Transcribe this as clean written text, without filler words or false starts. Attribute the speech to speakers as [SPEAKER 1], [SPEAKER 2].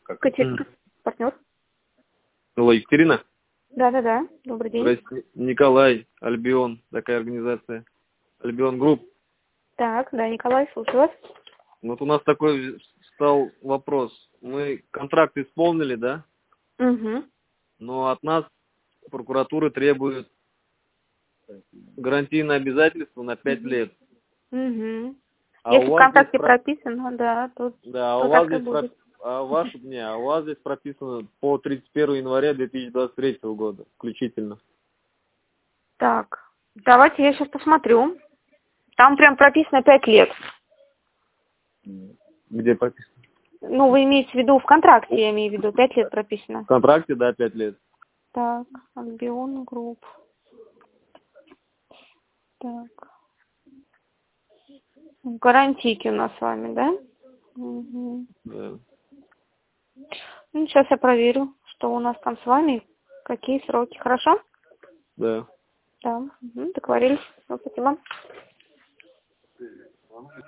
[SPEAKER 1] Катерина, партнер.
[SPEAKER 2] Алло, Екатерина?
[SPEAKER 1] Да. Добрый день.
[SPEAKER 2] Здравствуйте. Николай, Альбион, такая организация. Альбион Групп.
[SPEAKER 1] Так, да, Николай, слушаю вас.
[SPEAKER 2] Вот у нас такой стал вопрос. Мы контракт исполнили, да?
[SPEAKER 1] Угу.
[SPEAKER 2] Но от нас прокуратура требует гарантийное обязательство на 5 лет.
[SPEAKER 1] Угу.
[SPEAKER 2] А
[SPEAKER 1] Если
[SPEAKER 2] у
[SPEAKER 1] в
[SPEAKER 2] вас здесь
[SPEAKER 1] контракте прописано, да, то,
[SPEAKER 2] да,
[SPEAKER 1] то
[SPEAKER 2] у вас
[SPEAKER 1] так и
[SPEAKER 2] здесь
[SPEAKER 1] будет.
[SPEAKER 2] у вас здесь прописано по 31 января 2023 года включительно.
[SPEAKER 1] Так, давайте я сейчас посмотрю. Там прям прописано 5 лет.
[SPEAKER 2] Где прописано?
[SPEAKER 1] Ну, вы имеете в виду в контракте, я имею в виду, 5 лет прописано.
[SPEAKER 2] В контракте, да, 5 лет.
[SPEAKER 1] Так, Альбион Групп. Так. Гарантийки у нас с вами, да? Угу.
[SPEAKER 2] Да.
[SPEAKER 1] Ну, сейчас я проверю, что у нас там с вами, какие сроки. Хорошо?
[SPEAKER 2] Да.
[SPEAKER 1] Да, договорились. Ну, спасибо.